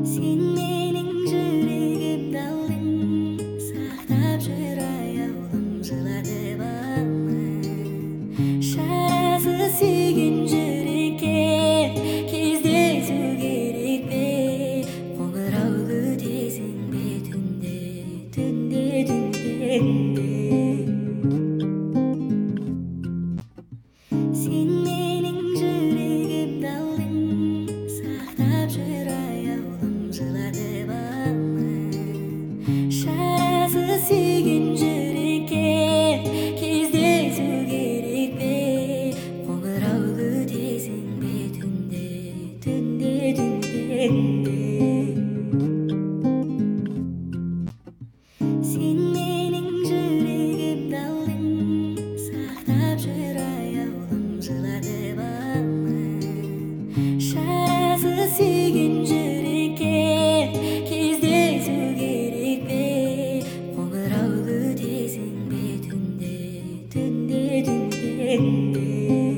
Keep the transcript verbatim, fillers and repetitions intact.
Sen mening жүрегімді алдың, сақтап жүр аяулым жылатып шарасыз сүйген жүрекке кездесу керек пе? Қоңырау күтесің бе түнде, түнде, түнде, түнде. Sen mening жүрегімді алдың, сақтап жүр аяулым жылатып шарасыз сүйген жүрекке кездесу керек пе? Қоңырау күтесің бе түнде, түнде, түнде, түнде. Sen mening жүрегімді алдың, сақтап жүр аяулым жылатып шарасыз сүйген жүрекке кездесу керек пе? Қоңырау күтесің бе түнде, түнде, түнде, түнде.